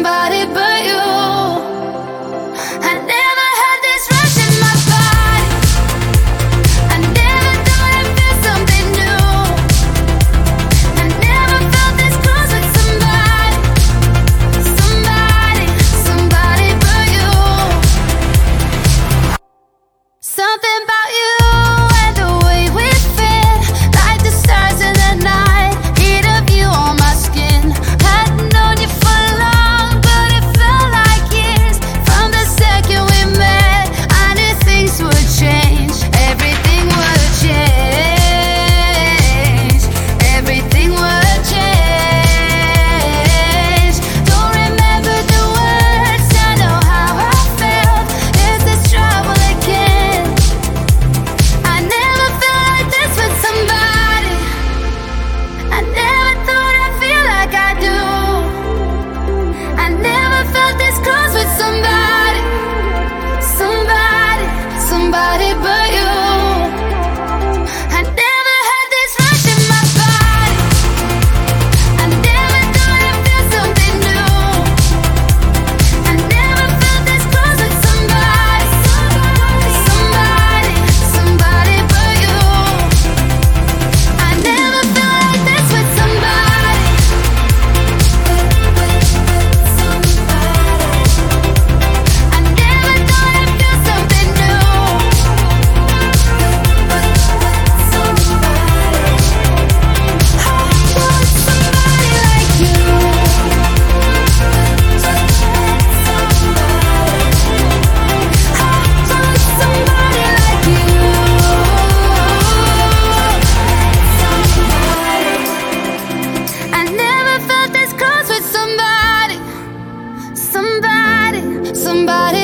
somebody but you. I never had this rush in my body. I never thought I'd feel something new. I never felt this close with somebody. Somebody but you. Something about you and the way we fit, like the stars in the night, heat of you on my skin. Hadn't known you for long, but it felt like years. From the second we met, I knew things would change. Everything would change. Everything would change. Don't remember the words, I know how I felt. Is this trouble again? I never felt like this with somebody. I never thought I'd feel like I do. I never felt this close with somebody. Somebody but you. I never had this rush in my body. I never thought I'd feel something new. I never felt this close with somebody. Somebody but you. I never felt like this with somebody. I never thought I'd feel something new. I want somebody like you. I want somebody like you. I never felt this close with somebody. Somebody